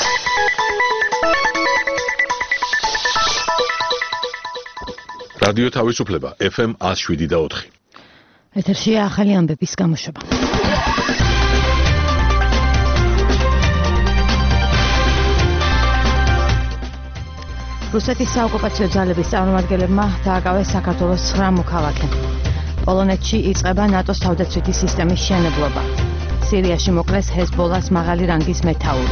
რადიო თავისუფლება FM 107.4. ეთერშია ახალი ამბების გამოშვება. რუსეთის საოკუპაციო ძალების წარმომადგენლებმა დააკავეს საქართველოს 9 მოქალაქე. პოლონეთში იწყება ნატოს თავდაცვითი სისტემის მშენებლობა. სირიაში მოკლეს ჰეზბოლას მაღალი რანგის მეთაური.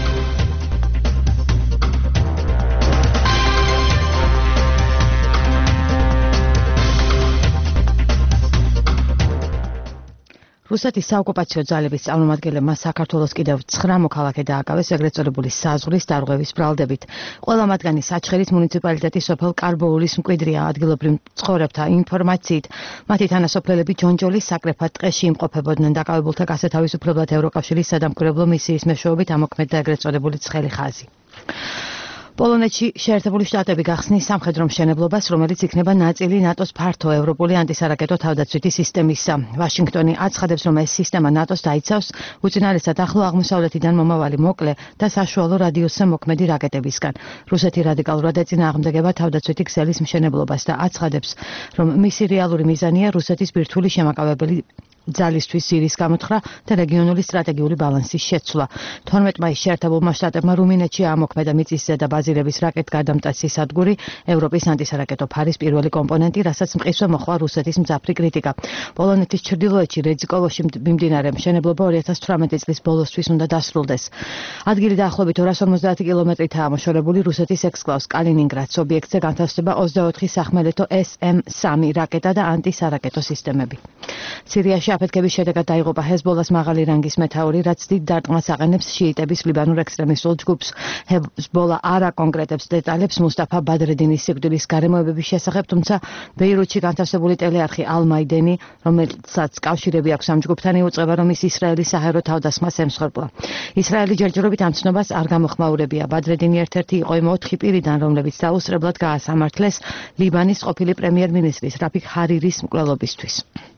რუსეთის საოკუპაციო ძალების წარმომადგენლებმა საქართველოს კიდევ 9 მოქალაქე დააკავეს ეგრეთ წოდებული საზღვრის დარღვევის ბრალდებით. ყველა მათგანი საჩხერის მუნიციპალიტეტის სოფელ კარბოულის მკვიდრია. ადგილობრივ მცხოვრებთა ინფორმაციით, მათი თანასოფლელები ჯონჯოლის საკრეფად ტყეში იმყოფებოდნენ. დაკავებულთა გასათავისუფლებლად ევროკავშირის სადამკვირვებლო მისიის მეშვეობით ამოქმედდა ეგრეთ წოდებული ცხელი ხაზი. პოლონეთში შეერთებული შტატები გახსნის სამხედრო მშენებლობას, რომელიც იქნება ნაწილი ნატოს ფართო ევროპული ანტისარაკეტო თავდაცვითი სისტემისა. ვაშინგტონი აცხადებს, რომ ეს სისტემა ნატოს დაიცავს უწინარესად ახლო აღმოსავლეთიდან მომავალი მოკლე და საშუალო რადიუსზე მოქმედი რაკეტებისგან. რუსეთი რადიკალურად ეწინააღმდეგება თავდაცვითი ქსელის მშენებლობას და აცხადებს, რომ მისი რეალური მიზანია რუსეთის ბირთვული შემაკავებელი ძალისთვის ზირის გამოთხრა და რეგიონული სტრატეგიული ბალანსის შეცვლა. 12 მაისს შეერთებულმა შტატებმა რუმინეთში ამოქმედა მიწისზედა ბაზირების რაკეტგადამტაცი სადგური, ევროპის ანტისარაკეტო ფარის პირველი კომპონენტი, რასაც მყისვე მოჰყვა რუსეთის მძაფრი კრიტიკა. პოლონეთის ჩრდილოეთში რეძიკოვოში მიმდინარე მშენებლობა 2018 წლის ბოლოსთვის უნდა დასრულდეს. ადგილი დაახლოებით 250 კილომეტრითაა მოშორებული რუსეთის ექსკლავს კალინინგრადს. ობიექტზე განთავსდება 24 სახმელეთო SM-3 რაკეტა და ანტისარაკეტო სისტემები. სირიაში აფეთქების შედეგად დაიღუპა ჰეზბოლას მაღალი რანგის მეთაური, რაც დიდ დარტყმას აყენებს შიიტების ლიბანურ ექსტრემისტულ ჯგუფს. ჰეზბოლა არ აკონკრეტებს დეტალებს მუსტაფა ბადრედინის სიკვდილის გარემოებების შესახებ, თუმცა ბეირუთში განთავსებული ტელეარხი ალ-მაიდენი, რომელსაც კავშირები აქვს ამ ჯგუფთან, იუწყება, რომ ის ისრაელის საჰაერო თავდასხმას ემსხვერპლა. ისრაელი ჯერჯერობით ამ ცნობას არ გამოხმაურებია. ბადრედინი ერთ-ერთი იყო იმ 4 პირიდან, რომლებიც დაუსწრებლად გაასამართლეს ლიბანის ყოფილი პრემიერ-მინისტრის რაფიქ ჰარირის მკვლელობისთვის.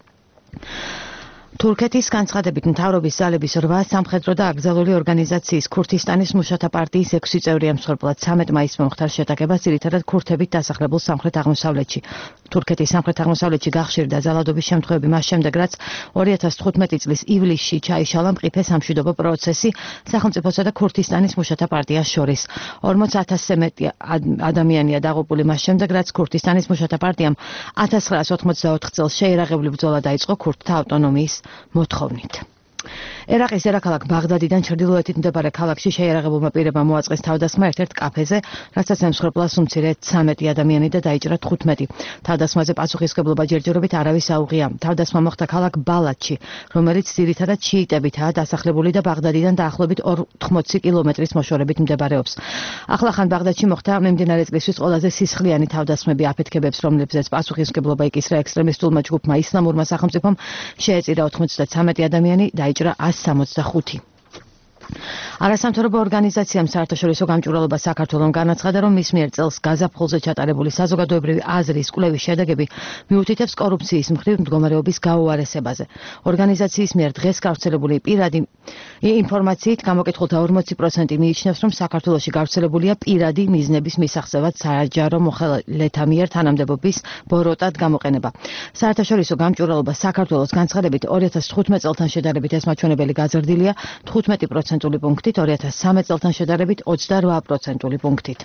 თურქეთის განცხადებით მთავრობის ძალების 8 სამხედრო და აკრძალული ორგანიზაციის ქურთისტანის მუშათა პარტიის 6 წევრი ემსხვერპლა. 13 მაისს მომხდარ შეტაკებას ძირითადად ქურთებით დასახლებულ სამხრეთ-აღმოსავლეთში. თურქეთის სამხრეთ-აღმოსავლეთში გახშირდა ძალადობის შემთხვევები მას შემდეგ, რაც 2015 წლის ივლისში ჩაიშალა მყიფე სამშვიდობო პროცესი სახელმწიფოსა და ქურთისტანის მუშათა პარტიას შორის. 40,000-ზე მეტი ადამიანია დაღუპული მას შემდეგ, რაც ქურთისტანის მუშათა პარტიამ 1984 წელს შეიარაღებული ბრძოლა დაიწყო ქურთთა ავტონომიის მოთხოვნით. ერაყის დედაქალაქ ბაღდადიდან ჩრდილოეთით მდებარე ქალაქში შეიარაღებულმა პირებმა მოაწყეს თავდასხმა ერთ-ერთ კაფეზე, რასაც ემსხვერპლა უმცირე 13 ადამიანი და დაიჭრა 15. თავდასხმაზე პასუხისმგებლობა ჯერჯერობით არავის აუღია. თავდასხმა მოხდა ქალაქ ბალადში, რომელიც ძირითადად შიიტებითაა დასახლებული და ბაღდადიდან დაახლოებით 80 კილომეტრის მოშორებით მდებარეობს. ახლახან ბაღდადში მოხდა მიმდინარე წლისთვის ყველაზე სისხლიანი თავდასხმები აფეთქებებს, რომლებზეც პასუხისმგებლობა იკისრა ექსტრემისტულმა ჯგუფმა ისლამურმა სახელმწიფომ, შეეწირა 93 ადამიანი, დაიჭრა 165. არასამთავრობო ორგანიზაციამ საერთაშორისო გამჭვირვალობა საქართველოს განაცხადა, რომ მის მიერ წელს გაზაფხულზე ჩატარებული საზოგადოებრივი აზრის კვლევის შედეგები მიუთითებს კორუფციის მხრივ მდგომარეობის გაუარესებაზე. ორგანიზაციის მიერ დღეს გავრცელებული პირადი ინფორმაციით გამოკითხულთა 40% მიიჩნევს, რომ საქართველოში გავრცელებულია პირადი მიზნების მისაღწევად საჯარო მოხელეთა მიერ თანამდებობის ბოროტად გამოყენება. საერთაშორისო გამჭვირვალობა საქართველოს განცხადებით 2015 წელთან შედარებით ეს მაჩვენებელი გაზრდილია 15% პუნქტით, 2013 წელთან შედარებით 28% პუნქტით.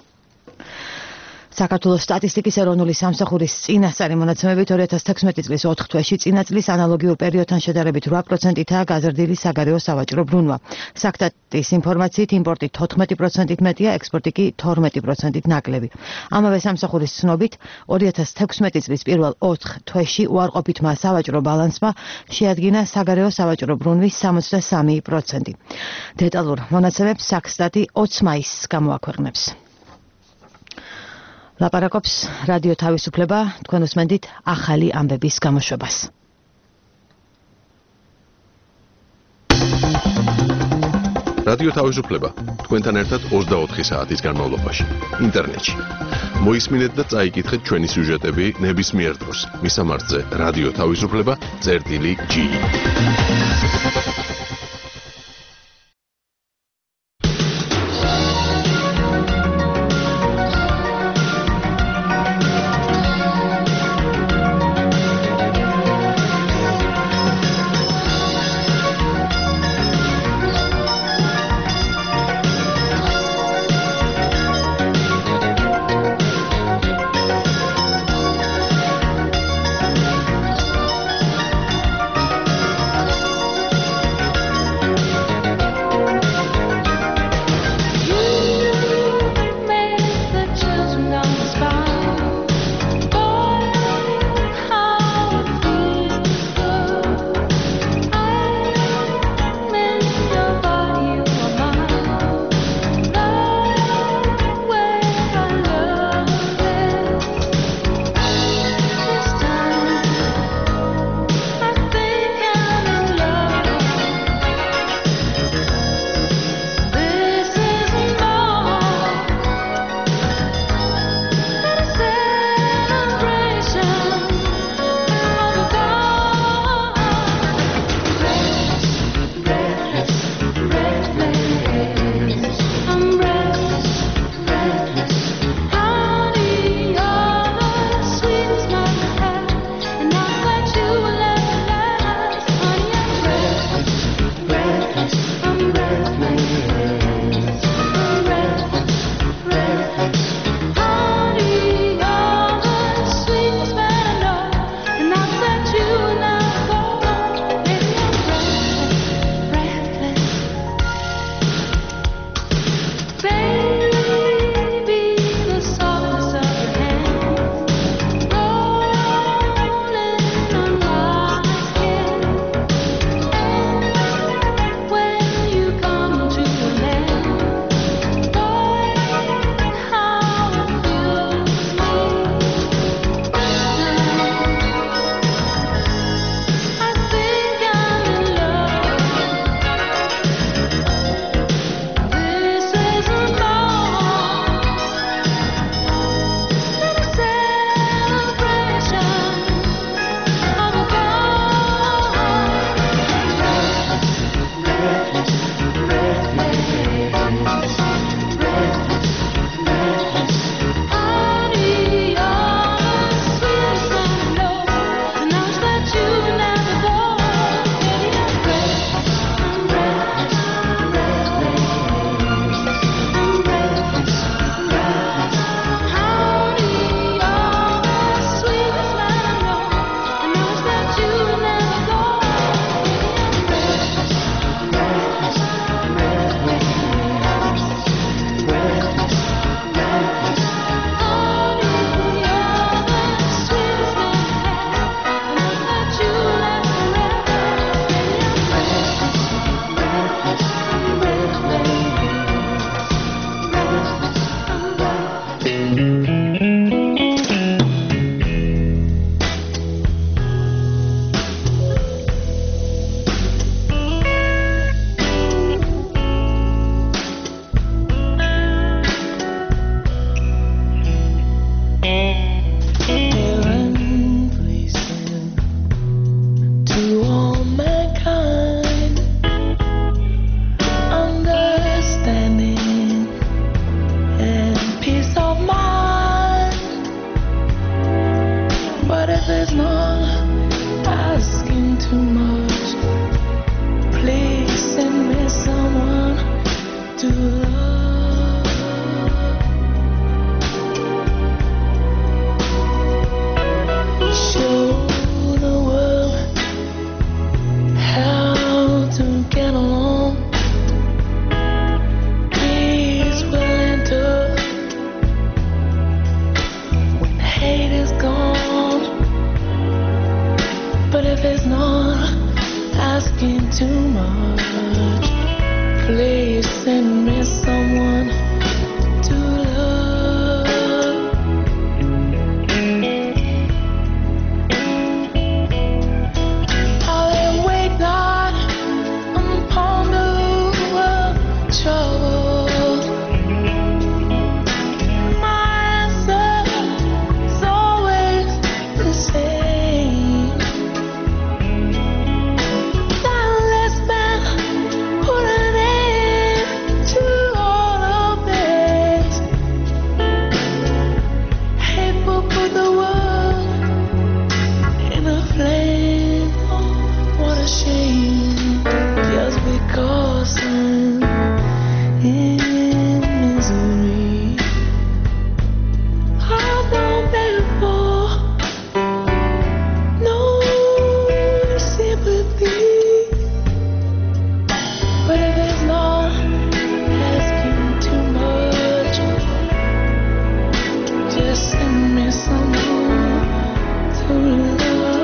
საქართველოს სტატისტიკის ეროვნული სამსახურის წინასწარი მონაცემებით 2016 წლის 4 თვეში წინა წლის ანალოგიურ პერიოდთან შედარებით 8%-აა გაზრდილი საგარეო სავაჭრო ბრუნვა. საქტატის ინფორმაციით იმპორტი 14%-ით მეტია, ექსპორტი კი 12%-ით ნაკლები. ამავე სამსახურის ცნობით 2016 წლის პირველ 4 თვეში უარყოფითმა სავაჭრო ბალანსმა შეადგინა საგარეო სავაჭრო ბრუნვის 63%. დეტალურ მონაცემებს საქსტატი 20 მაისს გამოაქვეყნებს. ლაპარაკობს რადიო თავისუფლება, თქვენ უსმენთ ახალი ამბების გამოშვებას. რადიო თავისუფლება თქვენთან ერთად 24 საათის განმავლობაში ინტერნეტში. მოისმინეთ და წაიკითხეთ ჩვენი სიუჟეტები ნებისმიერ დროს. მისამართზე რადიო თავისუფლება.g. too much. Please send me someone to love. Show the world how to get along. Peace will enter when hate is gone. But if it's not asking too much, please send me someone to love. I'll lay awake night and ponder world trouble. My answer is always the same. Now let's put an end to all of this. Hate will put the world in a flame. What a shame, just because I'm in misery. I don't beg for no sympathy. But if it's not asking too much, just send me someone to love.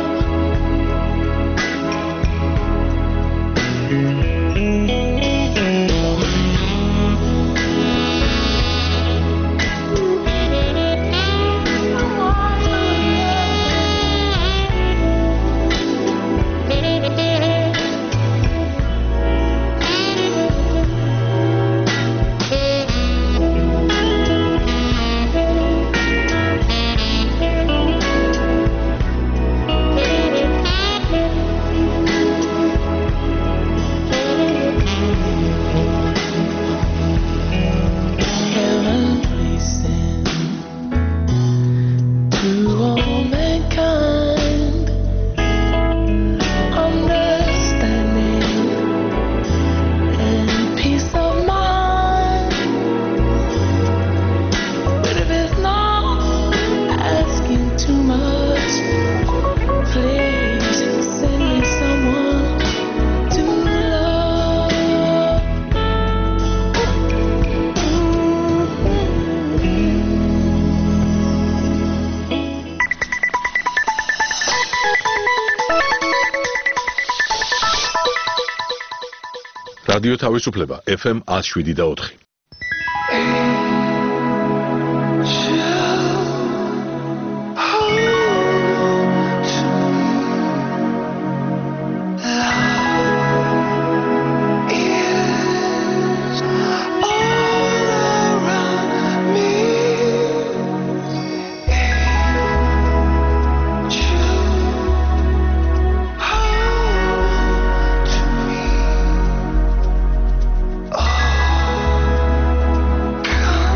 Heaven, please send to all mankind understanding and peace of mind. But if it's not asking too much, please send me someone to love. რადიო თავისუფლება FM 107.4. Come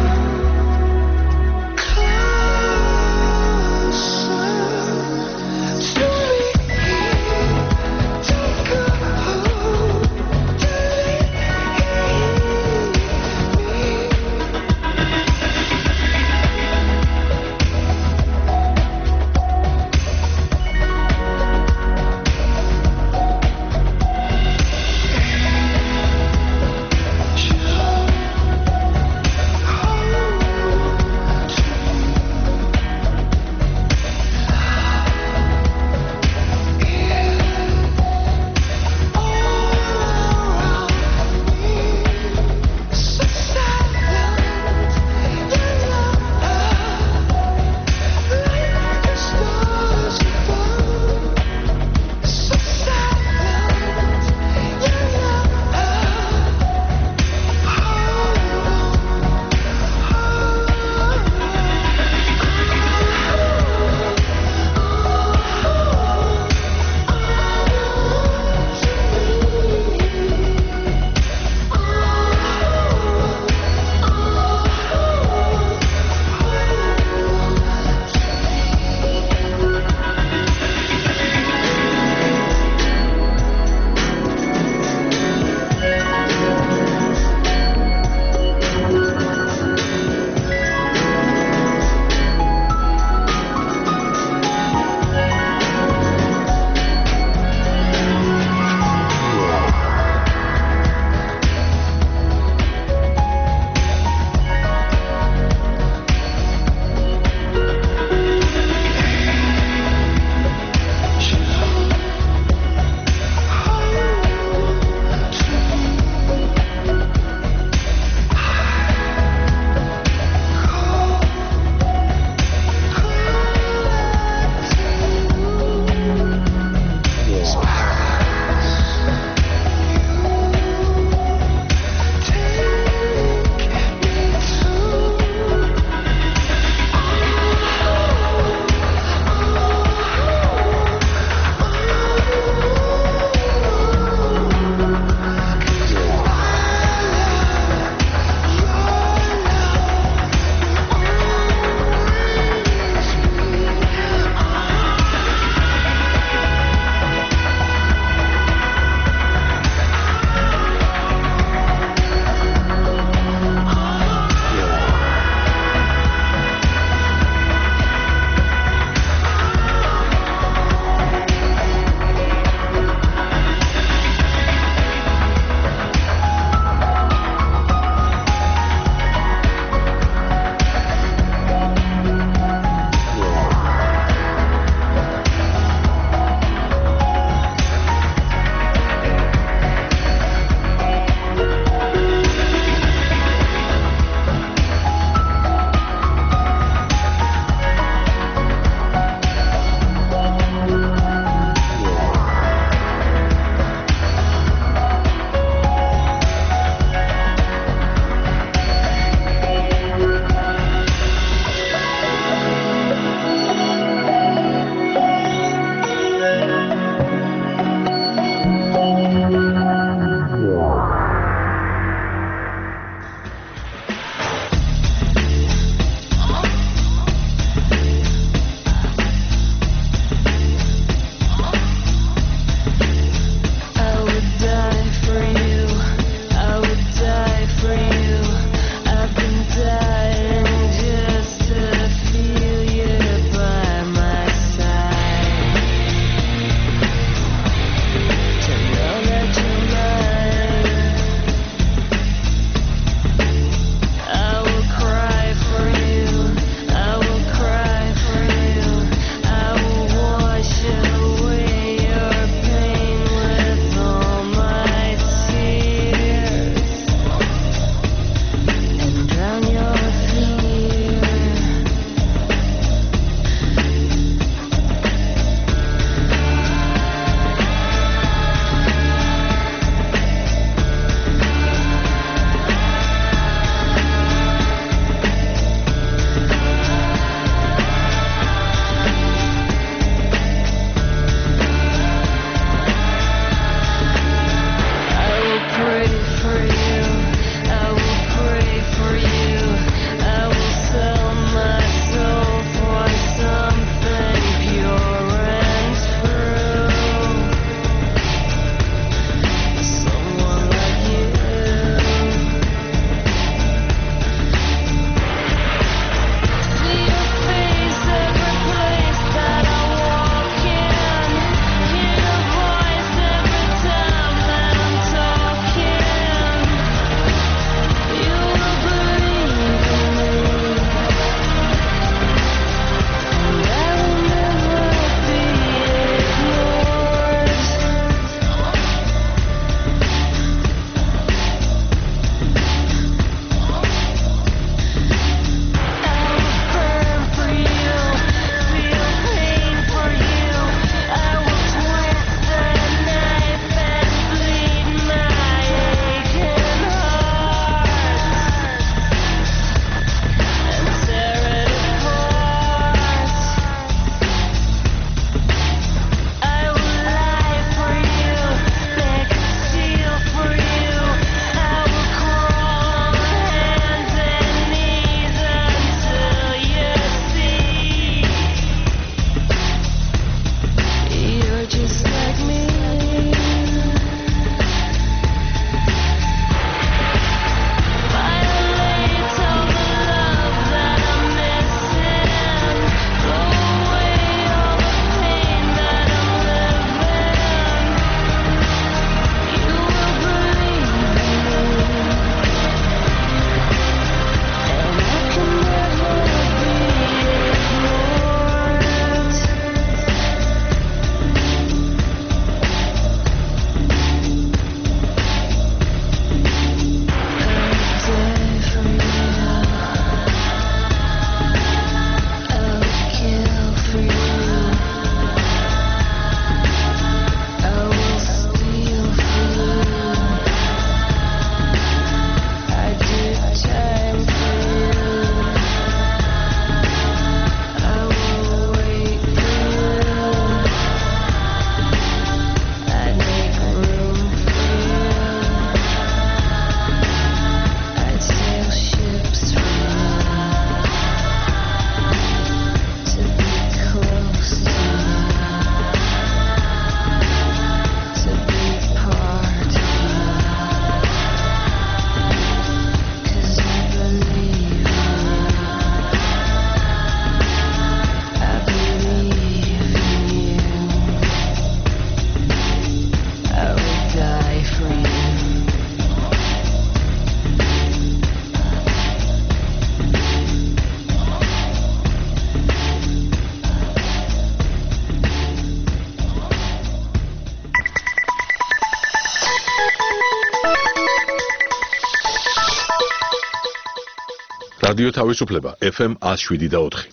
რადიო თავისუფლება FM 107.4.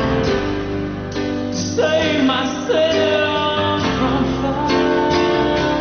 Save myself from fire.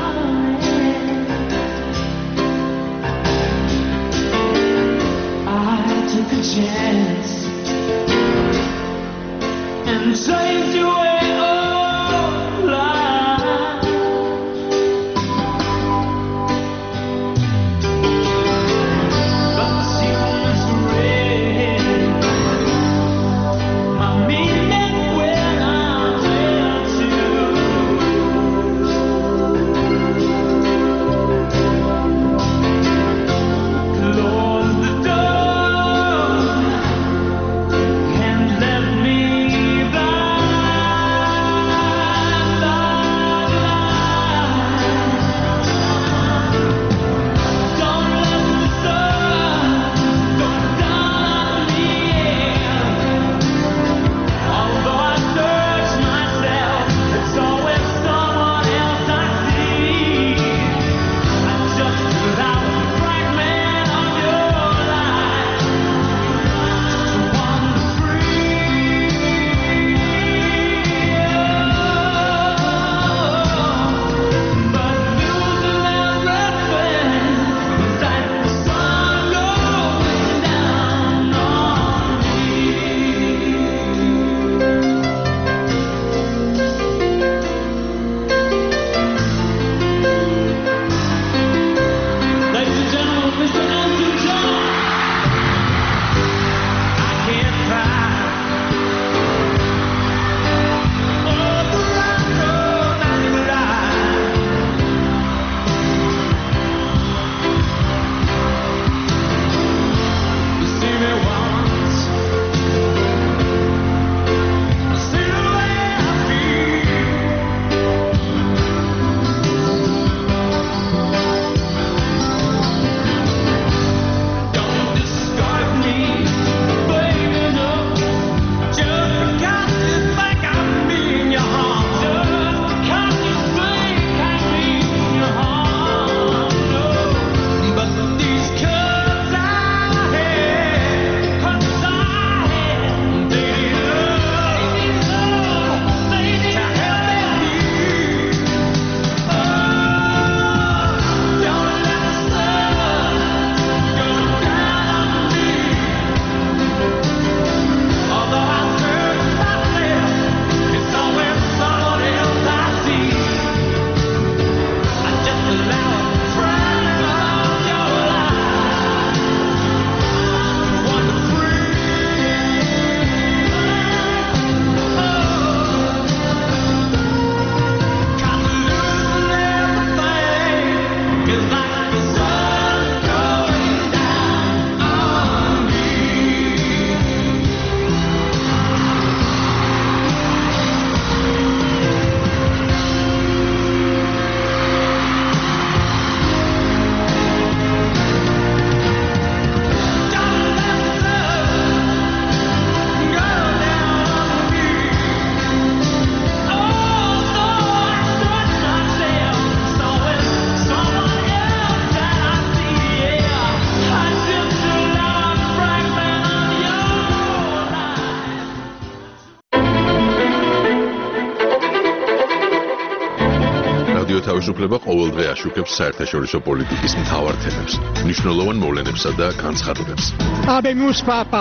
რადიო თავისუფლება ყოველდღე აშუქებს საერთაშორისო პოლიტიკის მთავარ თემებს, მნიშვნელოვან მოვლენებსა და განცხადებებს. Habemos papa.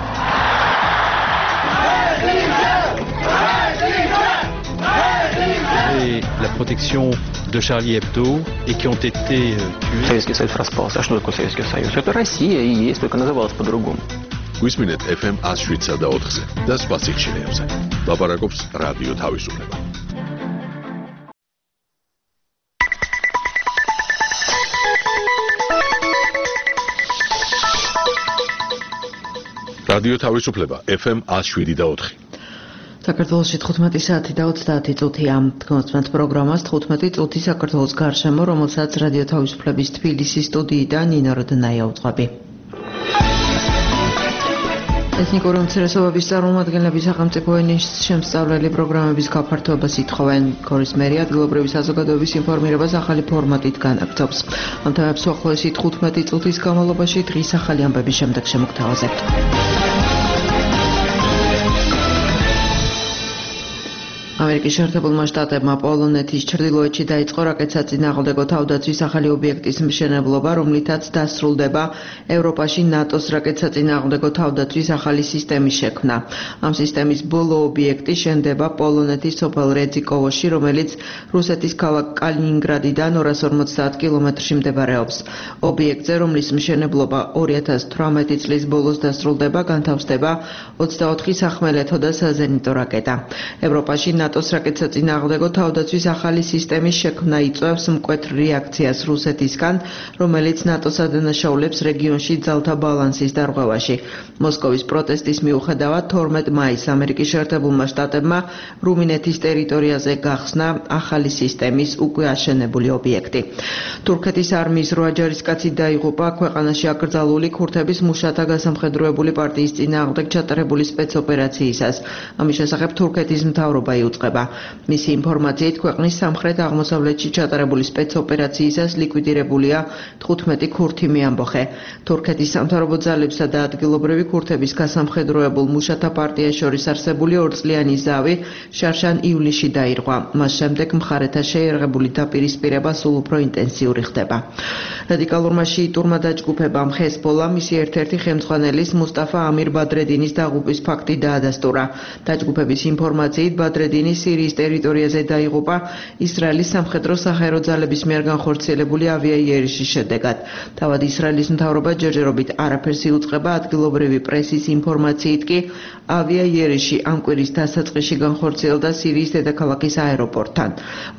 Et la protection de Charlie Hebdo et qui ont été tués. Советский Союз распался. А что такое Советский Союз? Это Россия и есть, только называлась по-другому. გვისმინეთ FM 107 და 4-ზე და სხვა სიხშირეებზე. ლაპარაკობს რადიო თავისუფლება. რადიო თავისუფლება FM 107 და 4. საქართველოში 15 საათი და 30 წუთია. თქვენს პროგრამას 15 წუთი საქართველოს გარშემო, რომელსაც რადიო თავისუფლების თბილისის სტუდიიდან ნინო როდნაია უძღვები. ეთნიკური უმცირესობების წარმომადგენლები სახელმწიფო ენის შემსწავლელი პროგრამების გაფართოებას ითხოვენ. გორის მერი ადგილობრივი საზოგადოების ინფორმირებას ახალი ფორმატით განაგრძობს. ამ თემებს უახლოესი 15 წუთის განმავლობაში დღის ახალი ამბების შემდეგ შემოგთავაზებთ. ამერიკის შეერთებულმა შტატებმა პოლონეთის ჩრდილოეთში დაიწყო რაკეტსაწინააღმდეგო თავდაცვის ახალი ობიექტის მშენებლობა, რომლითაც დასრულდება ევროპაში ნატოს რაკეტსაწინააღმდეგო თავდაცვის ახალი სისტემის შექმნა. ამ სისტემის ბოლო ობიექტი შენდება პოლონეთის სოფელ რეძიკოვოში, რომელიც რუსეთის ქალაქ კალინინგრადიდან 250 კილომეტრში მდებარეობს. ობიექტზე, რომლის მშენებლობა 2018 წლის ბოლოს დასრულდება, განთავსდება 24 სახმელეთო და საზენიტო რაკეტა. ევროპაში ნატოს რაკეტსაწინააღმდეგო თავდაცვის ახალი სისტემის შექმნა იწვევს მკვეთრ რეაქციას რუსეთისგან, რომელიც ნატოს ადანაშაულებს რეგიონში ძალთა ბალანსის დარღვევაში. მოსკოვის პროტესტის მიუხედავად 12 მაისს ამერიკის შეერთებულმა შტატებმა რუმინეთის ტერიტორიაზე გახსნა ახალი სისტემის უკვე აშენებული ობიექტი. თურქეთის არმიის 8 ჯარისკაცი დაიღუპა ქვეყანაში აკრძალული ქურთების მუშათა გასამხედროებული პარტიის წინააღმდეგ ჩატარებული სპეცოპერაციისას. ამის შესახებ თურქეთის მთავრობა იუწყება. მისი ინფორმაციით, ქვეყნის სამხრეთ-აღმოსავლეთში ჩატარებული სპეცოპერაციისას ლიკვიდირებულია 15 ქურთი მეამბოხე. თურქეთის სამთავრობო ძალებსა და ადგილობრივი ქურთების გასამხედროებულ მუშათა პარტიას შორის არსებული 2 წლიანი ზავი შარშან ივლისში დაირღვა. მას შემდეგ მხარეთა შეიარაღებული დაპირისპირება სულ უფრო ინტენსიური ხდება. რადიკალურმა შიიტურმა დაჯგუფებამ ჰეზბოლა მისი ერთ-ერთი ხელმძღვანელის მუსტაფა ამირ ბადრედინის დაღუპვის ფაქტი დაადასტურა. დაჯგუფების ინფორმაციით ბადრედინი სირიის ტერიტორიაზე დაიღუპა ისრაელის სამხედრო საჰაერო ძალების მიერ განხორციელებული ავიაიერიშის შედეგად. თავად ისრაელის მთავრობა ჯერჯერობით არაფერს იუწყება, ადგილობრივი პრესის ინფორმაციით კი ავიაიერიში ამ კვირის დასაწყისში განხორციელდა სირიის დედაქალაქის აეროპორტთან.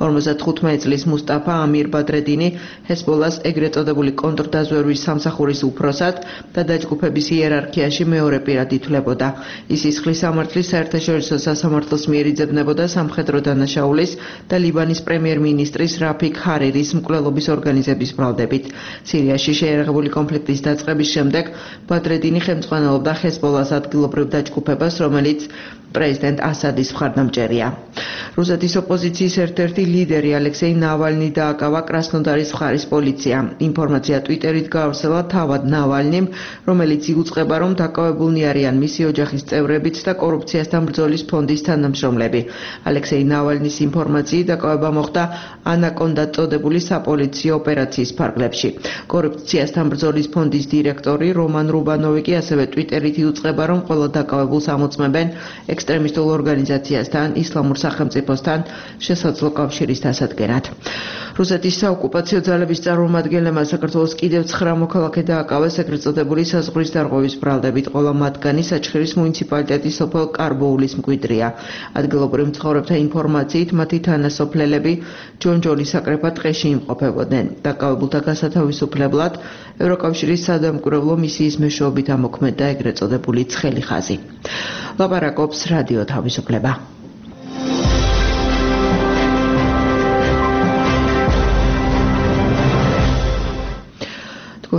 55 წლის მუსტაფა ამირ ბადრედინი ჰეზბოლას ეგრეთ წოდებული კონტრდაზვერვის სამსახურის უფროსად და დაჯგუფების იერარქიაში მეორე პირად ითვლებოდა. ის სისხლის სამართლის საერთაშორისო სასამართლოს მიერ იძებნებოდა სამხედრო დანაშაულის და ლიბანის პრემიერ-მინისტრის რაფიქ ჰარირის მკვლელობის ორგანიზების ბრალდებით. სირიაში შეიარაღებული კონფლიქტის დაწყების შემდეგ ბადრედინი ხელმძღვანელობდა ჰეზბოლას ადგილობრივ დაჯგუფებას, რომელიც პრეზიდენტ ასადის მხარდამჭერია. რუსეთის ოპოზიციის ერთ-ერთი ლიდერი ალექსეი ნავალნი დააკავა კრასნოდარის მხარის პოლიცია. ინფორმაცია ტვიტერით გაავრცელა თავად ნავალნიმ, რომელიც იუწყება, რომ დაკავებულნი არიან მისი ოჯახის წევრებიც და კორუფციასთან ბრძოლის ფონდის თანამშრომლები. ალექსეი ნავალნის ინფორმაციით დაკავება მოხდა ანაკონდა წოდებული საპოლიციო ოპერაციის ფარგლებში. კორუფციასთან ბრძოლის ფონდის დირექტორი რომან რუბანოვი კი ასევე ტვიტერით იუწყება, რომ ყველა დაკავებულს ამოწმებენ ექსტრემისტულ ორგანიზაციასთან, ისლამურ სახელმწიფოსთან შესაძლო კავშირის დასადგენად. რუსეთის საოკუპაციო ძალების წარმომადგენლებმა საქართველოს კიდევ 9 მოქალაქე დააკავეს ეგრეთ წოდებული საზღვრის დარღვევის ბრალდებით, ყველა მათგანი საჩხერის მუნიციპალიტეტის სოფელ კარბოულის მკვიდრია. ადგილობრივ მცხოვრებთა ინფორმაციით, მათი თანასოფლელები ჯონჯოლის საკრეფად ტყეში იმყოფებოდნენ. დაკავებულთა გასათავისუფლებლად ევროკავშირის სადამკვირვებლო მისიის მეშვეობით ამოქმედდა ეგრეთ წოდებული ცხელი ხაზი. ლაპარაკობს რადიო თავისუფლება.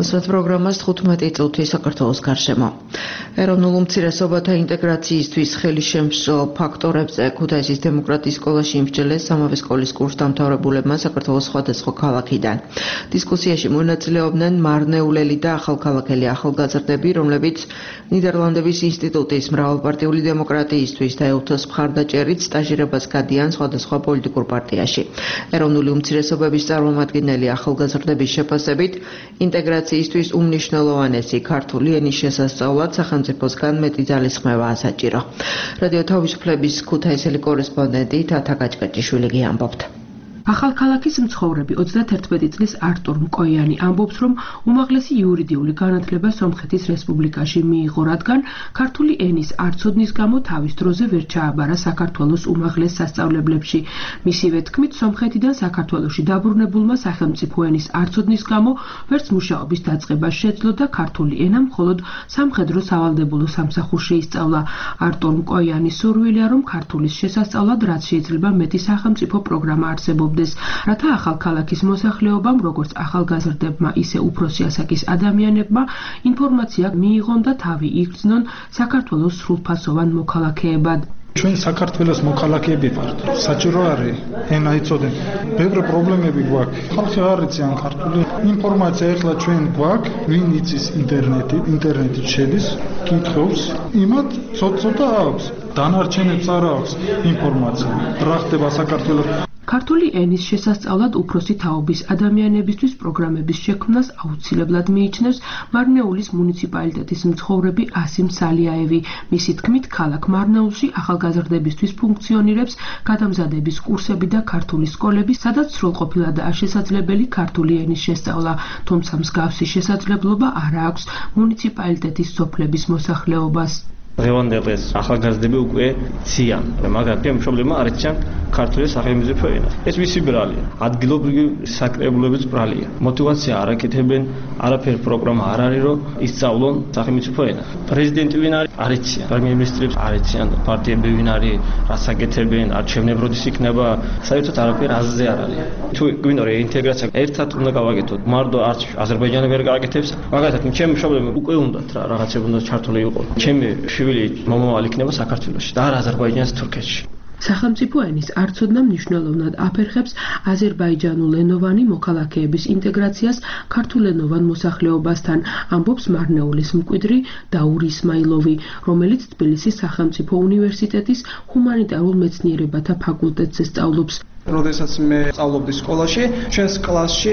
მოვესწრეთ პროგრამას 15 წუთი საქართველოს გარშემო. ეროვნულ უმცირესობათა ინტეგრაციისთვის ხელი შემსწრებელ ფაქტორებზე ქუთაისის დემოკრატიის სკოლაში იმსჯელეს სამავე სკოლის კურსდამთავრებულებმა საქართველოს სხვადასხვა ქალაქიდან. დისკუსიაში მონაწილეობდნენ მარნეულელი და ახალქალაქელი ახალგაზრდები, რომლებიც ნიდერლანდების ინსტიტუტის მრავალპარტიული დემოკრატიისთვის და ეუთოს მხარდაჭერით სტაჟირებას გადიან სხვადასხვა პოლიტიკურ პარტიაში. ეროვნული უმცირესობების წარმომადგენელი ახალგაზრდების შეფასებით ინტეგრაციისთვის უმნიშვნელოვანესი ქართული ენის შესასწავლად სახელმწიფოსგან მეტი ძალისხმევაა საჭირო. რადიო თავისუფლების ქუთაისელი კორესპონდენტი თათა გაჭკაჭიშვილი ამბობთ. ახალქალაქის მცხოვრები 31 წლის არტურ მკოიანი ამბობს, რომ უმაღლესი იურიდიული განათლება სომხეთის რესპუბლიკაში მიიღო, რადგან ქართული ენის არცოდნის გამო თავის დროზე ვერ ჩააბარა საქართველოს უმაღლეს სასწავლებლებში. მისივე თქმით, სომხეთიდან საქართველოში დაბრუნებულმა სახელმწიფო ენის არცოდნის გამო ვერც მუშაობის დაწყება შეძლო და ქართული ენა მხოლოდ სამხედრო სავალდებულო სამსახურში ისწავლა. არტურ მკოიანის სურვილია, რომ ქართულის შესასწავლად რაც შეიძლება მეტი სახელმწიფო პროგრამა არსებობს. რათა ახალქალაქის მოსახლეობამ, როგორც ახალგაზრდებმა, ისე უფროსი ასაკის ადამიანებმა ინფორმაცია მიიღონ და თავი იგრძნონ საქართველოს სრულფასოვან მოქალაქეებად. ჩვენ საქართველოს მოქალაქეები ვართ. საჭირო არის ენა იცოდეთ. ბევრი პრობლემები გვაქვს. ხალხი არ იციან ქართული ინფორმაცია ეხლა ჩვენ გვაქვს, ვინ იცის ინტერნეტით შედის, კითხავს, იმათ ცოტა აქვს. დანარჩენებს არ აქვს ინფორმაცია. რა ხდება საქართველოს ქართული ენის შესასწავლად უფროსი თაობის ადამიანებისთვის პროგრამების შექმნას აუცილებლად მიიჩნევს მარნეულის მუნიციპალიტეტის მცხოვრები ასიმ სალიაევი. მისი თქმით, ქალაქ მარნეულში ახალგაზრდებისთვის ფუნქციონირებს გადამზადების კურსები და ქართული სკოლები, სადაც სრულყოფილადაა შესაძლებელი ქართული ენის შესწავლა, თუმცა მსგავსი შესაძლებლობა არ აქვს მუნიციპალიტეტის სოფლების მოსახლეობას. დღევანდელ ახალგაზრდები უკვე ციან, მაგრამ მშობლებმა არ იციან ქართული სახელმწიფო ენა. ეს მისი ბრალია, ადგილობრივი საკრებულების ბრალია. მოტივაცია არ აკეთებენ, არაფერი პროგრამა არ არის, რომ ისწავლონ სახელმწიფო ენა. პრეზიდენტი ვინ არის? არ იციან. პრემიერ-მინისტრებს არ იციან, პარტიები ვინ არის, რას აკეთებენ, არჩევნები როდის იქნება, საერთოდ არაფერი აზრზე არ არის. თუ გვინდა რეინტეგრაცია, ერთად უნდა გავაკეთოთ. მარტო არც აზერბაიჯანი ვერ გააკეთებს, მაგალითად, ჩემი მშობლები უკვე უნდათ რა, რაღაცები უნდა ჩართული იყო. ჩემი შვილი მომავალი იქნება საქართველოში და არ აზერბაიჯანის თურქეთში. სახელმწიფო ენის არცოდნა მნიშვნელოვნად აფერხებს აზერბაიჯანულენოვანი მოქალაქეების ინტეგრაციას ქართულენოვან მოსახლეობასთან, ამბობს მარნეულის მკვიდრი დაურ ისმაილოვი, რომელიც თბილისის სახელმწიფო უნივერსიტეტის ჰუმანიტარულ მეცნიერებათა ფაკულტეტზე სწავლობს. როდესაც მე სწავლობდი სკოლაში, ჩვენს კლასში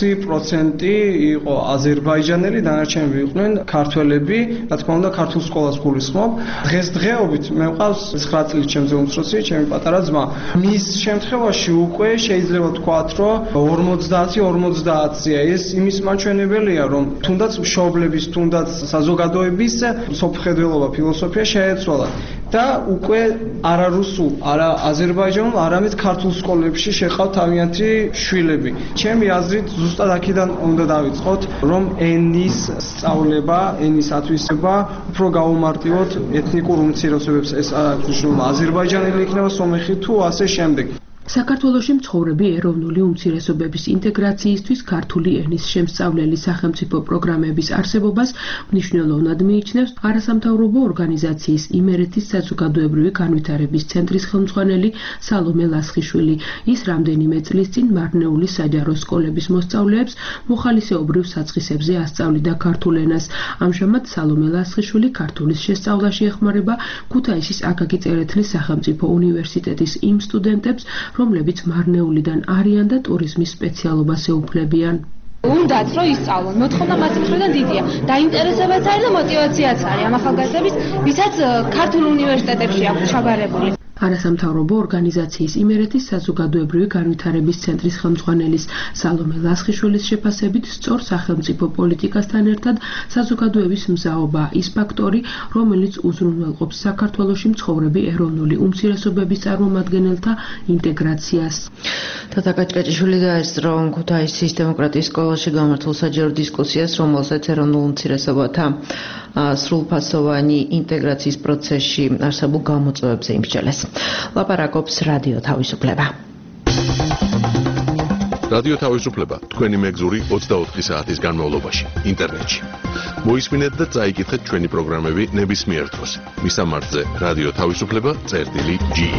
20% იყო აზერბაიჯანელი, დანარჩენები იყვნენ ქართველები, რა თქმა უნდა, ქართულ სკოლას გულისხმობ. დღესდღეობით მე მყავს 9 წლის ჩემზე უმცროსი, ჩემი პატარა ძმა. მის შემთხვევაში უკვე შეიძლება ვთქვათ, რომ 50-50-ია. ეს იმის მაჩვენებელია, რომ თუნდაც მშობლების, თუნდაც საზოგადოების სოფხედველობა, ფილოსოფია შეეცვალა და უკვე არა რუსულ, არა აზერბაიჯანულ, არამედ ქართულ სკოლებში შეყავთ თავიანთი შვილები. ჩემი აზრით, ზუსტად აქედან უნდა დავიწყოთ, რომ ენის სწავლება, ენის ათვისება უფრო გაუმარტივოთ ეთნიკურ უმცირესობებს. ეს არის მნიშვნელოვანი. აზერბაიჯანელი იქნება სომეხი თუ ასე შემდეგ. საქართველოში მცხოვრები ეროვნული უმცირესობების ინტეგრაციისთვის ქართული ენის შემსწავლელი სახელმწიფო პროგრამების არსებობას მნიშვნელოვნად მიიჩნევს არასამთავრობო ორგანიზაციის იმერეთის საზოგადოებრივი განვითარების ცენტრის ხელმძღვანელი სალომე ლასხიშვილი. ის რამდენიმე წლის წინ მარნეულის საჯარო სკოლების მოსწავლეებს მოხალისეობრივ საწყისებზე ასწავლიდა ქართულ ენას. ამჟამად სალომე ლასხიშვილი ქართულის შესწავლაში ეხმარება ქუთაისის აკაკი წერეთლის სახელმწიფო უნივერსიტეტის იმ სტუდენტებს, რომლებიც მარნეულიდან არიან და ტურიზმის სპეციალობას ეუფლებიან. უნდათ რომ ისწავლონ, მოთხოვნა მათი მხრიდან დიდია. დაინტერესებაც არის და მოტივაციაც არის ამ ახალგაზრდების, ვისაც ქართულ უნივერსიტეტებში აქვს ჩაბარებული. არასამთავრობო ორგანიზაციის იმერეთის საზოგადოებრივი განვითარების ცენტრის ხელმძღვანელის სალომე ლასხიშვილის შეფასებით, სწორ სახელმწიფო პოლიტიკასთან ერთად საზოგადოების მზაობაა ის ფაქტორი, რომელიც უზრუნველყოფს საქართველოში მცხოვრები ეროვნული უმცირესობების წარმომადგენელთა ინტეგრაციას. თათა გაჭკაჭიშვილი დაესწრო ქუთაისის დემოკრატიის სკოლაში გამართულ საჯარო დისკუსიას, რომელზეც ეროვნულ უმცირესობათა სრულფასოვანი ინტეგრაციის პროცესში არსებულ გამოწვევებზე იმსჯელეს. ლაპარაკობს რადიო თავისუფლება. რადიო თავისუფლება თქვენი მეგზური 24 საათის განმავლობაში ინტერნეტში. მოისმინეთ და წაიკითხეთ ჩვენი პროგრამები ნებისმიერ დროს. მისამართზე რადიო თავისუფლება.ge.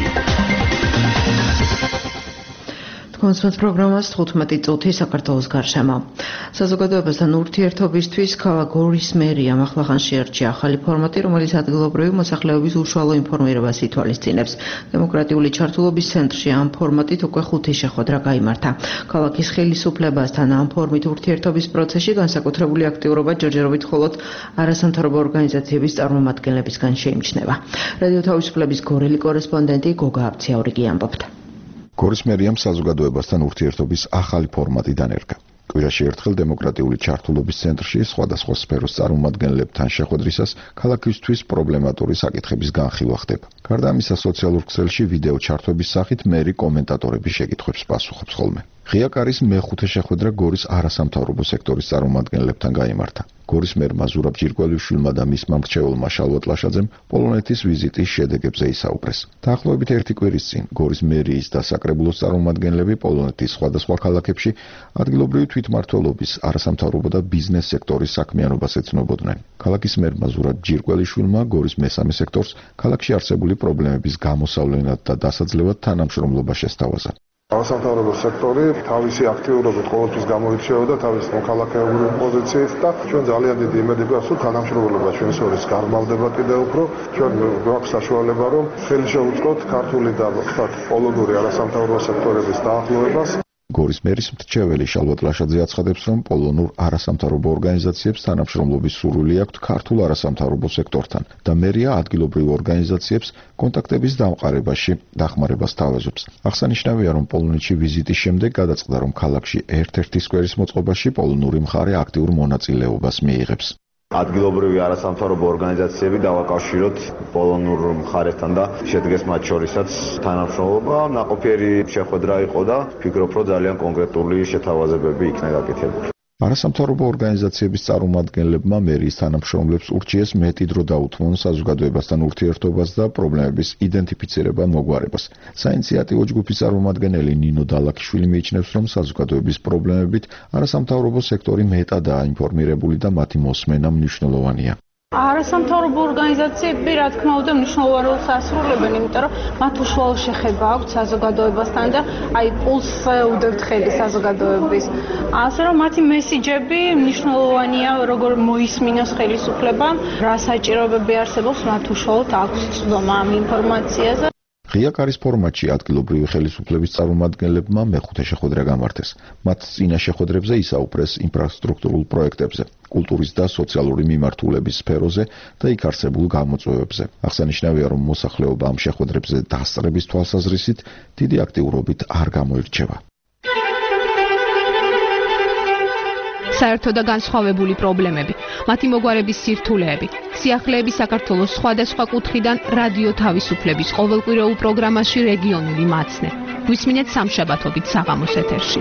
კონსულტ პროგრამას 15 წუთი საქართველოს გარშემო. საზოგადოებასთან ურთიერთობისთვის ქალაქ გორის მერიამ ახლახანში ერჩია ახალი ფორმატი, რომელიც ადგილობრივი მოსახლეობის უშუალო ინფორმირებას ითვალისწინებს. დემოკრატიული ჩართულობის ცენტრში ამ ფორმატით უკვე 5 შეხვედრა გაიმართა. ქალაქის ხელისუფლებასთან ამ ფორმით ურთიერთობის პროცესში განსაკუთრებული აქტიურობა ჯერჯერობით მხოლოდ არასამთავრობო ორგანიზაციების წარმომადგენლებისგან შეიმჩნევა. რადიო თავისუფლების გორელი კორესპონდენტი გოგა აბციაურიგი ამბობთ. გორის მერიამ საზოგადოებასთან ურთიერთობის ახალი ფორმატი დანერგა. კვირაში ერთხელ დემოკრატიული ჩართულობის ცენტრში სხვადასხვა სფეროს წარმომადგენლებთან შეხვედრისას ქალაქისთვის პრობლემატური საკითხების განხილვა ხდება. გარდა ამისა, სოციალურ ქსელში ვიდეო ჩართვების სახით მერი კომენტატორების შეკითხვებს პასუხობს ხოლმე. ღია კარის მეხუთე შეხვედრა გორის არასამთავრობო სექტორის წარმომადგენლებთან გაიმართა. გორის მერმა ზურაბ ჯირკველიშვილმა და მისმა მრჩეველმა შალვა ტლაშაძემ პოლონეთის ვიზიტის შედეგებზე ისაუბრეს. დაახლოებით 1 კვირის წინ გორის მერიის და საკრებულოს წარმომადგენლები პოლონეთის სხვადასხვა ქალაქებში ადგილობრივი თვითმმართველობის, არასამთავრობო და ბიზნეს სექტორის საქმიანობას ეცნობოდნენ. ქალაქის მერმა ზურაბ ჯირკველიშვილმა გორის მესამე სექტორს ქალაქში არსებული პრობლემების გამოსავლენად და დასაძლევად თანამშრომლობა შესთავაზა. არასამთავრობო სექტორი თავისი აქტიურობით ყოველთვის გამოირჩევა და თავის მოქალაქეობრივ პოზიციით და ჩვენ ძალიან დიდი იმედი გვაქვს, რომ თანამშრომლობა ჩვენს შორის გარმალდება კიდევ უფრო. ჩვენ გვაქვს საშუალება, რომ ხელი შევუწყოთ ქართული და პოლონური არასამთავრობო სექტორების დაახლოებას. გორის მერის მრჩეველი შალვა ტლაშაძე აცხადებს, რომ პოლონურ არასამთავრობო ორგანიზაციებს თანამშრომლობის სურვილი აქვთ ქართულ არასამთავრობო სექტორთან და მერია ადგილობრივ ორგანიზაციებს კონტაქტების დამყარებაში დახმარებას თავაზობს. აღსანიშნავია, რომ პოლონეთში ვიზიტის შემდეგ გადაწყდა, რომ ქალაქში ერთ-ერთი სკვერის მოწყობაში პოლონური მხარე აქტიურ მონაწილეობას მიიღებს. ადგილობრივი არასამთავრობო ორგანიზაციები დავაკავშიროთ პოლონურ მხარესთან და შედგეს მათ შორისაც თანამშრომლობა. ნაყოფიერი შეხვედრა იყო და ვფიქრობ, რომ ძალიან კონკრეტული შეთავაზებები იქნა გაკეთებული. არასამთავრობო ორგანიზაციების წარმომადგენლებმა მერიის თანამშრომლებს ურჩიეს მეტი დრო დაუთმონ საზოგადოებასთან ურთიერთობას და პრობლემების იდენტიფიცირება მოგვარებას. საინიციატივო ჯგუფის წარმომადგენელი ნინო დალაქიშვილი მიიჩნევს, რომ საზოგადოების პრობლემებით არასამთავრობო სექტორი მეტადაა ინფორმირებული და მათი მოსმენა მნიშვნელოვანია. არასამთავრობო ორგანიზაციები, რა თქმა უნდა, მნიშვნელოვან როლს ასრულებენ, იმიტომ რომ მათ უშუალო შეხება აქვთ საზოგადოებასთან და პულსს უდევთ ხელი საზოგადოების. ასე რომ მათი მესიჯები მნიშვნელოვანია, როგორ მოისმინოს ხელისუფლებამ, რა საჭიროებები არსებობს, მათ უშუალოდ აქვს ცდომა ამ ინფორმაციაზე. ღია კარის ფორმატში ადგილობრივი ხელისუფლების წარმომადგენლებმა მეხუთე შეხვედრა გამართეს. მათ წინა შეხვედრებზე ისაუბრეს ინფრასტრუქტურულ პროექტებზე, კულტურის და სოციალური მიმართულების სფეროზე და იქ არსებულ გამოწვევებზე. აღსანიშნავია, რომ მოსახლეობა ამ შეხვედრებზე დასწრების თვალსაზრისით დიდი აქტიურობით არ გამოირჩევა. საერთო და განსხვავებული პრობლემები, მათი მოგვარების სირთულეები, სიახლეები საქართველოს სხვადასხვა კუთხიდან რადიო თავისუფლების ყოველკვირეულ პროგრამაში რეგიონული მაცნე. გვისმინეთ სამშაბათობით საღამოს ეთერში.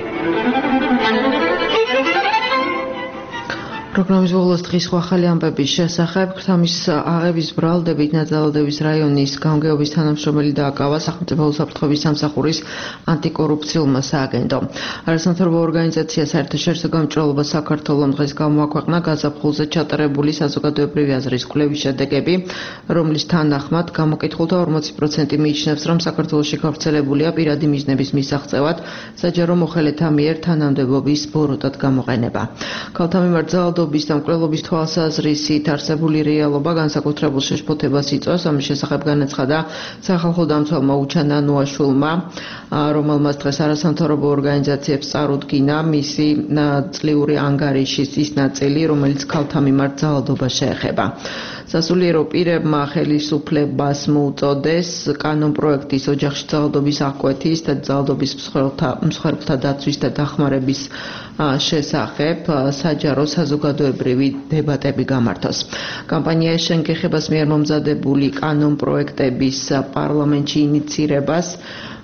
პროგრამის ბოლოს დღის ახალი ამბების შესახებ ქრთამის აღების ბრალდებით ნაძალადევის რაიონის გამგეობის თანამშრომელი დააკავა სახელმწიფო უსაფრთხოების სამსახურის ანტიკორუფციულმა სააგენტომ. არასამთავრობო ორგანიზაცია საერთაშორისო გამჭრელობა საქართველოს დღეს გამოაქვეყნა გაზაფხულზე ჩატარებული საზოგადოებრივი აზრის კვლევის შედეგები, რომლის თანახმად გამოკითხულთა 40% მიიჩნევს, რომ საქართველოში გავრცელებულია პირადი მიზნების მისაღწევად საჯარო მოხელეთა მიერ თანამდებობის ბოროტად გამოყენება. ქალთა მიმართ ძალადობის და მკვლელობის თვალსაზრისით არსებული რეალობა განსაკუთრებულ შეშფოთებას იწვევს. ამის შესახებ განაცხადა სახალხო დამცველმა უჩანა ნუაშულმა, რომელმაც დღეს არასამთავრობო ორგანიზაციებს წარუდგინა მისი წლიური ანგარიშის ის ნაწილი, რომელიც ქალთა მიმართ ძალადობას შეეხება. სასულიერო პირებმა ხელისუფლებას მოუწოდეს კანონპროექტის ოჯახში ძალადობის აღკვეთის და ძალადობის მსხვერპლთა დაცვის და დახმარების შესახებ საჯარო საზოგადოებრივი დებატები გამართოს. კამპანია შენგეხებას მიერ მომზადებული კანონპროექტების პარლამენტში ინიცირებას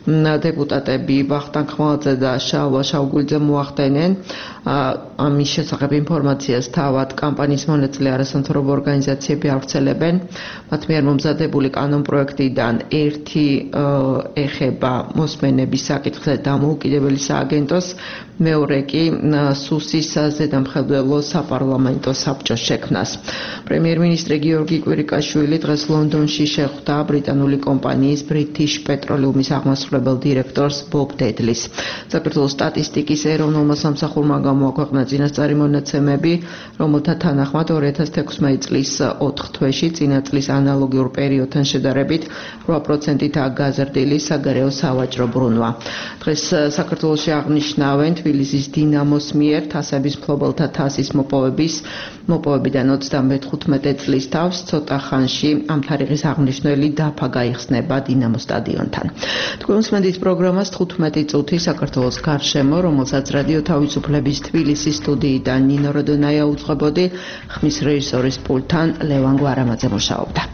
დეპუტატები ვახტანგ ხმალაძე და შალვა შავგულიძე მოახდენენ ამის შესახებ ინფორმაციას თავად კამპანიის მონაწილე არასამთავრობო ორგანიზაციები ავრცელებენ. მათ მიერ მომზადებული კანონპროექტიდან ერთი ეხება მოსმენების საკითხზე დამოუკიდებელი სააგენტოს, მეორე კი სუსის ზედამხედველო საპარლამენტო საბჭოს შექმნას. პრემიერ-მინისტრი გიორგი კვირიკაშვილი დღეს ლონდონში შეხვდა ბრიტანული კომპანიის British Petroleum-ის აღმასრულებელ დირექტორს ბობ დედლის. საქართველოს სტატისტიკის ეროვნულმა სამსახურმა გამოაქვეყნა წინასწარი მონაცემები, რომელთა თანახმად 2016 წლის 4 თვეში წინა წლის ანალოგიურ პერიოდთან შედარებით 8%-ით გაზრდილი საგარეო სავაჭრო ბრუნვა. დღეს საქართველოში აღნიშნავენ თბილისის დინამოს მიერ თასების მფლობელთა თასის მოპოვებიდან 35 წლის თავს ცოტა ხანში ამ თარიღის აღნიშვნელი დაფა გაიხსნება დინამოს სტადიონთან. თქვენ უსმენთ პროგრამას 15 წუთი საქართველოს გარშემო, რომელსაც რადიო თავისუფლების თბილისის სტუდიიდან ნინო როდონაია უძღვებოდი, ხმის რეჟისორის პულტთან ლევან გვარამაძე მუშაობდა.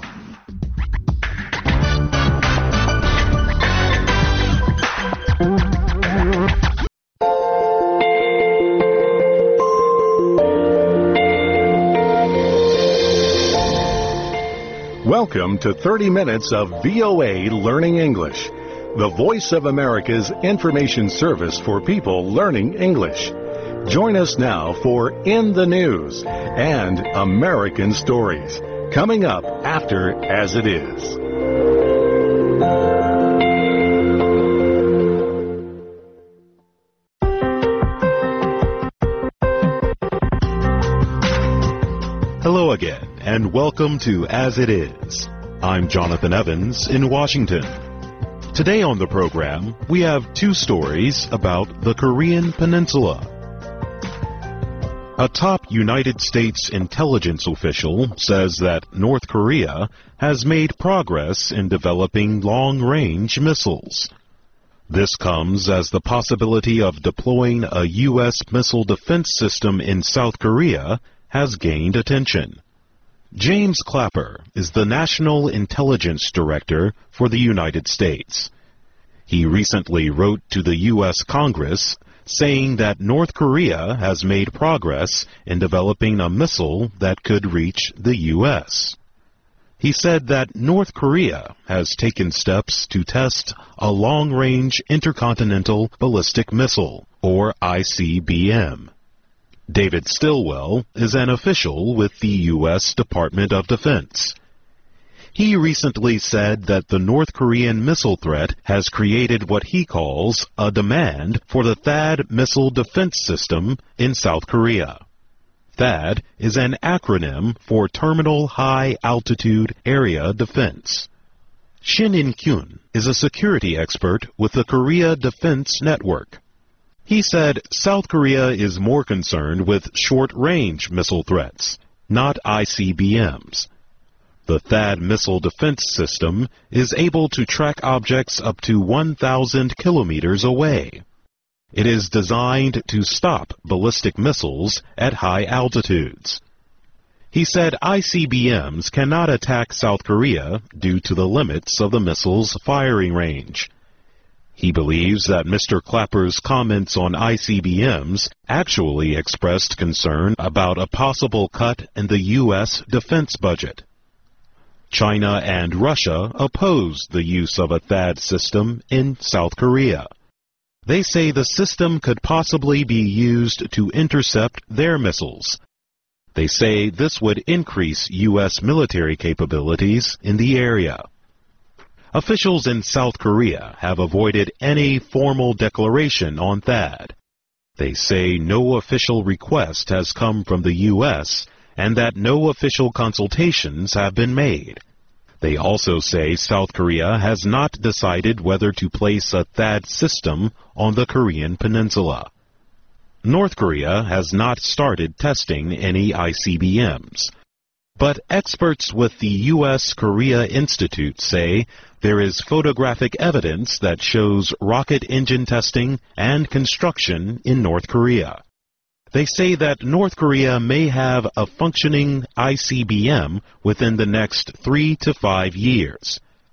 Welcome to 30 minutes of VOA Learning English, the Voice of America's information service for people learning English. Join us now for In the News and American Stories, coming up after As It Is. Hello again, and welcome to As It Is. I'm Jonathan Evans in Washington. Today on the program, we have two stories about the Korean Peninsula. A top United States intelligence official says that North Korea has made progress in developing long-range missiles. This comes as the possibility of deploying a U.S. missile defense system in South Korea has gained attention. James Clapper is the National Intelligence Director for the United States. He recently wrote to the U.S. Congress saying that North Korea has made progress in developing a missile that could reach the U.S. He said that North Korea has taken steps to test a long-range intercontinental ballistic missile, or ICBM. David Stilwell is an official with the U.S. Department of Defense. He recently said that the North Korean missile threat has created what he calls a demand for the THAAD missile defense system in South Korea. THAAD is an acronym for Terminal High Altitude Area Defense. Shin In-kyun is a security expert with the Korea Defense Network. He said South Korea is more concerned with short-range missile threats, not ICBMs. The THAAD missile defense system is able to track objects up to 1,000 kilometers away. It is designed to stop ballistic missiles at high altitudes. He said ICBMs cannot attack South Korea due to the limits of the missile's firing range. He believes that Mr. Clapper's comments on ICBMs actually expressed concern about a possible cut in the U.S. defense budget. China and Russia oppose the use of a THAAD system in South Korea. They say the system could possibly be used to intercept their missiles. They say this would increase U.S. military capabilities in the area. Officials in South Korea have avoided any formal declaration on THAAD. They say no official request has come from the U.S. and that no official consultations have been made. They also say South Korea has not decided whether to place a THAAD system on the Korean Peninsula. North Korea has not started testing any ICBMs. But experts with the U.S. Korea Institute say there is photographic evidence that shows rocket engine testing and construction in North Korea. They say that North Korea may have a functioning ICBM within the next 3 to 5 years.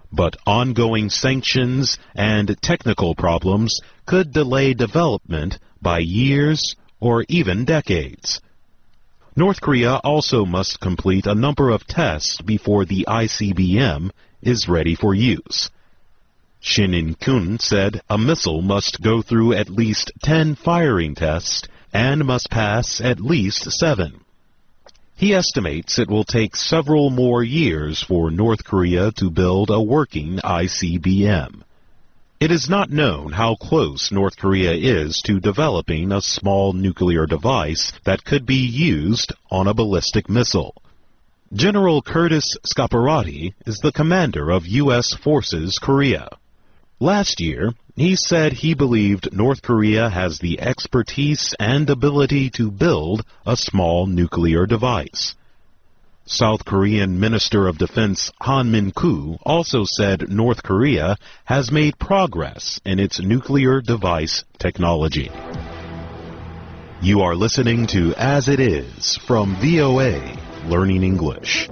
but ongoing sanctions and technical problems could delay development by years or even decades. North Korea also must complete a number of tests before the ICBM is ready for use. Shin In-kun said a missile must go through at least 10 firing tests and must pass at least 7. He estimates it will take several more years for North Korea to build a working ICBM. It is not known how close North Korea is to developing a small nuclear device that could be used on a ballistic missile. General Curtis Scaparrotti is the commander of U.S. Forces Korea. Last year, he said he believed North Korea has the expertise and ability to build a small nuclear device. South Korean Minister of Defense Han Min-koo also said North Korea has made progress in its nuclear device technology. You are listening to As It Is from VOA Learning English.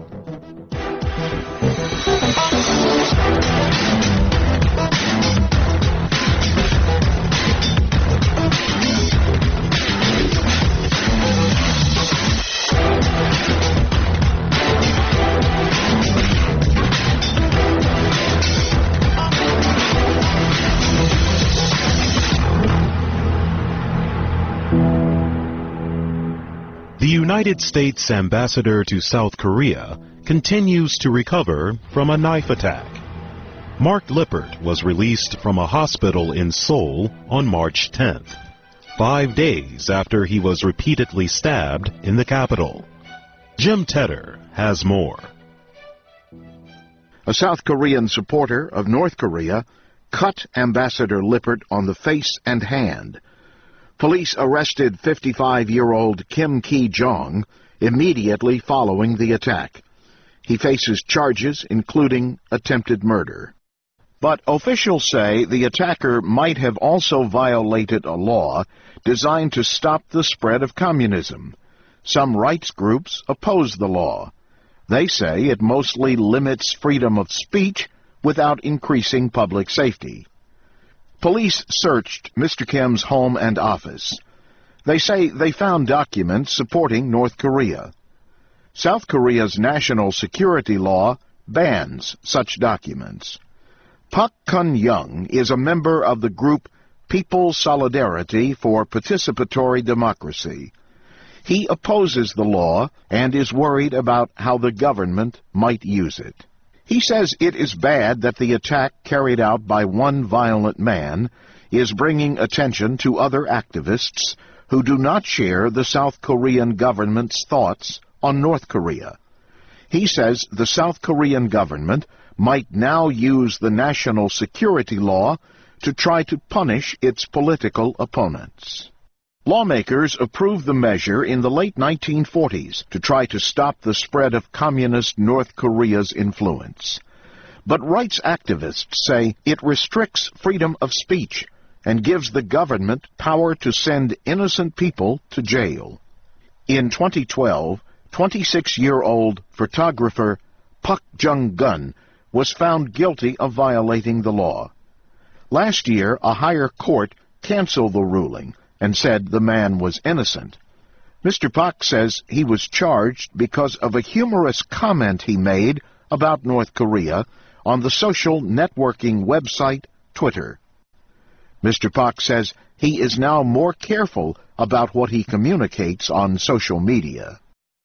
The United States ambassador to South Korea continues to recover from a knife attack. Mark Lippert was released from a hospital in Seoul on March 10th, 5 days after he was repeatedly stabbed in the capital. Jim Tedder has more. A South Korean supporter of North Korea cut Ambassador Lippert on the face and hand. Police arrested 55-year-old Kim Ki-jong immediately following the attack. He faces charges including attempted murder. But officials say the attacker might have also violated a law designed to stop the spread of communism. Some rights groups oppose the law. They say it mostly limits freedom of speech without increasing public safety. Police searched Mr. Kim's home and office. They say they found documents supporting North Korea. South Korea's national security law bans such documents. Park Kun-young is a member of the group People's Solidarity for Participatory Democracy. He opposes the law and is worried about how the government might use it. He says it is bad that the attack carried out by one violent man is bringing attention to other activists who do not share the South Korean government's thoughts on North Korea. He says the South Korean government might now use the national security law to try to punish its political opponents. Lawmakers approved the measure in the late 1940s to try to stop the spread of communist North Korea's influence. But rights activists say it restricts freedom of speech and gives the government power to send innocent people to jail. In 2012, 26-year-old photographer Park Jung-gun was found guilty of violating the law. Last year, a higher court canceled the ruling and said the man was innocent. Mr. Park says he was charged because of a humorous comment he made about North Korea on the social networking website Twitter. Mr. Park says he is now more careful about what he communicates on social media.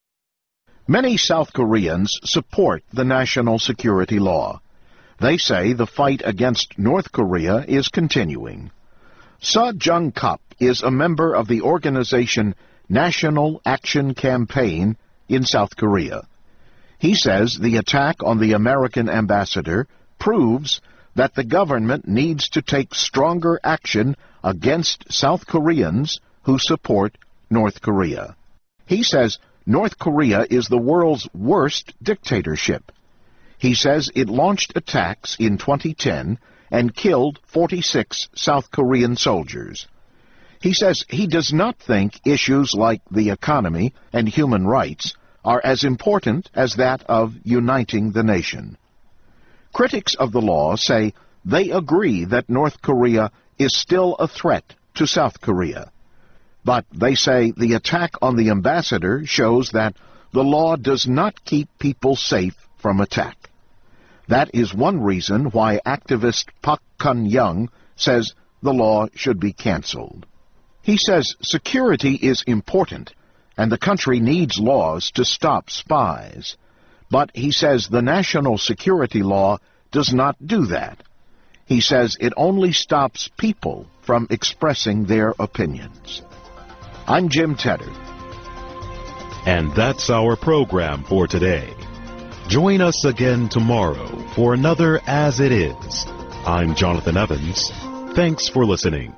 Many South Koreans support the national security law. They say the fight against North Korea is continuing. Seo Jung-kap is a member of the organization National Action Campaign in South Korea. He says the attack on the American ambassador proves that the government needs to take stronger action against South Koreans who support North Korea. He says North Korea is the world's worst dictatorship. He says it launched attacks in 2010 and killed 46 South Korean soldiers. He says he does not think issues like the economy and human rights are as important as that of uniting the nation. Critics of the law say they agree that North Korea is still a threat to South Korea. But they say the attack on the ambassador shows that the law does not keep people safe from attack. That is one reason why activist Park Kun-young says the law should be canceled. He says security is important, and the country needs laws to stop spies. But he says the national security law does not do that. He says it only stops people from expressing their opinions. I'm Jim Tedder. And that's our program for today. Join us again tomorrow for another As It Is. I'm Jonathan Evans. Thanks for listening.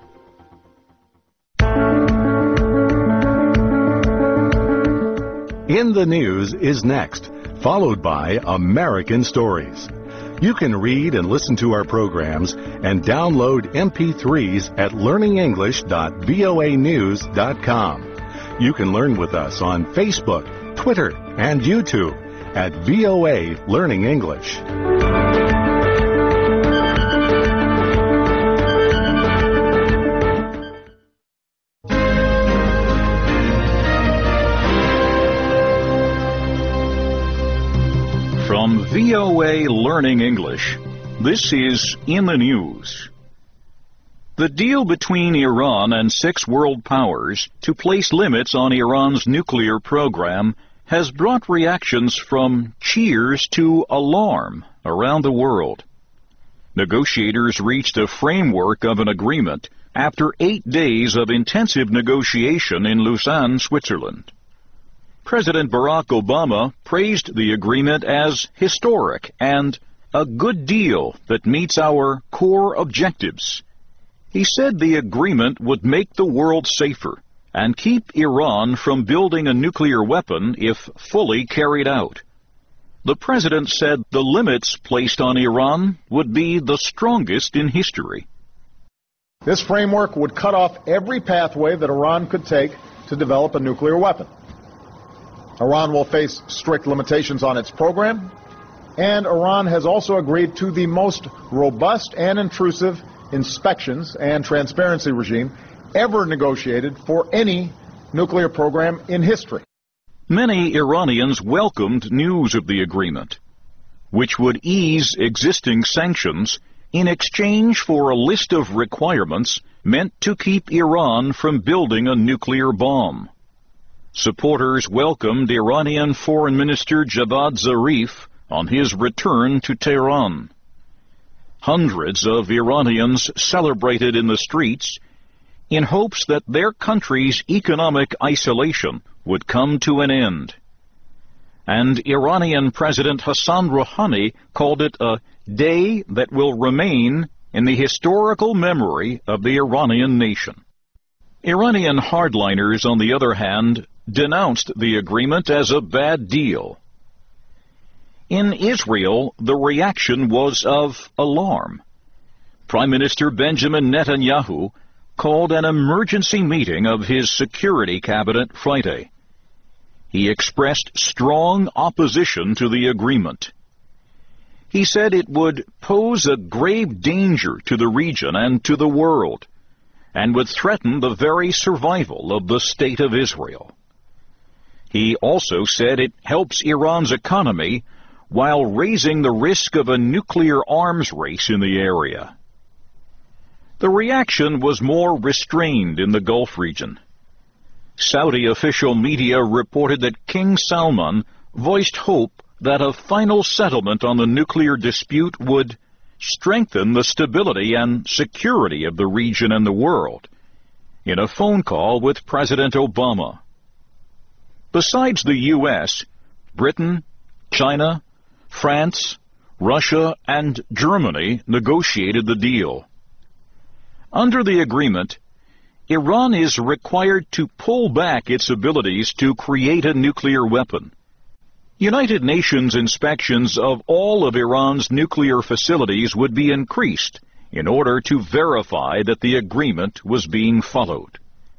In the News is next, followed by American Stories. You can read and listen to our programs and download MP3s at learningenglish.voanews.com. You can learn with us on Facebook, Twitter, and YouTube at VOA Learning English. From VOA Learning English, this is In the News. The deal between Iran and 6 world powers to place limits on Iran's nuclear program has brought reactions from cheers to alarm around the world. Negotiators reached a framework of an agreement after 8 days of intensive negotiation in Lausanne, Switzerland. President Barack Obama praised the agreement as historic and a good deal that meets our core objectives. He said the agreement would make the world safer and keep Iran from building a nuclear weapon if fully carried out. The president said the limits placed on Iran would be the strongest in history. This framework would cut off every pathway that Iran could take to develop a nuclear weapon. Iran will face strict limitations on its program, and Iran has also agreed to the most robust and intrusive inspections and transparency regime ever negotiated for any nuclear program in history. Many Iranians welcomed news of the agreement, which would ease existing sanctions in exchange for a list of requirements meant to keep Iran from building a nuclear bomb. Supporters welcomed Iranian Foreign Minister Javad Zarif on his return to Tehran. Hundreds of Iranians celebrated in the streets in hopes that their country's economic isolation would come to an end. And Iranian President Hassan Rouhani called it a day that will remain in the historical memory of the Iranian nation. Iranian hardliners, on the other hand, denounced the agreement as a bad deal. In Israel, the reaction was of alarm. Prime Minister Benjamin Netanyahu called an emergency meeting of his security cabinet Friday. He expressed strong opposition to the agreement. He said it would pose a grave danger to the region and to the world, and would threaten the very survival of the State of Israel. He also said it helps Iran's economy while raising the risk of a nuclear arms race in the area. The reaction was more restrained in the Gulf region. Saudi official media reported that King Salman voiced hope that a final settlement on the nuclear dispute would strengthen the stability and security of the region and the world in a phone call with President Obama. Besides the U.S., Britain, China, France, Russia, and Germany negotiated the deal. Under the agreement, Iran is required to pull back its abilities to create a nuclear weapon. United Nations inspections of all of Iran's nuclear facilities would be increased in order to verify that the agreement was being followed.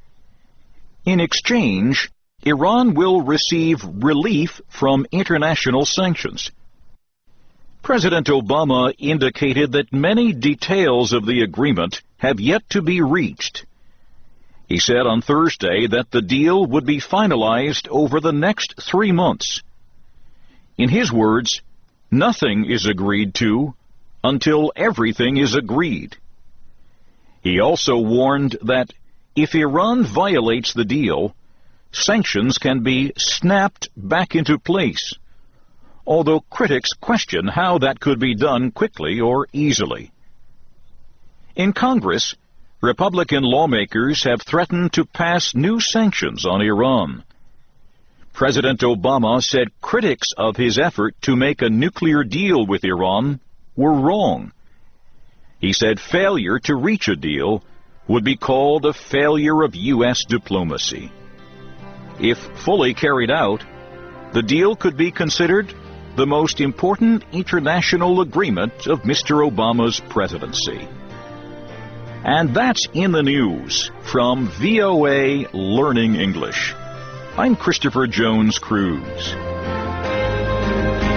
In exchange, Iran will receive relief from international sanctions. President Obama indicated that many details of the agreement have yet to be reached. He said on Thursday that the deal would be finalized over the next 3 months. In his words, nothing is agreed to until everything is agreed. He also warned that if Iran violates the deal, sanctions can be snapped back into place, although critics question how that could be done quickly or easily. In Congress, Republican lawmakers have threatened to pass new sanctions on Iran. President Obama said critics of his effort to make a nuclear deal with Iran were wrong. He said failure to reach a deal would be called a failure of U.S. diplomacy. If fully carried out, the deal could be considered the most important international agreement of Mr. Obama's presidency. And that's in the news from VOA Learning English. I'm Christopher Jones Cruz.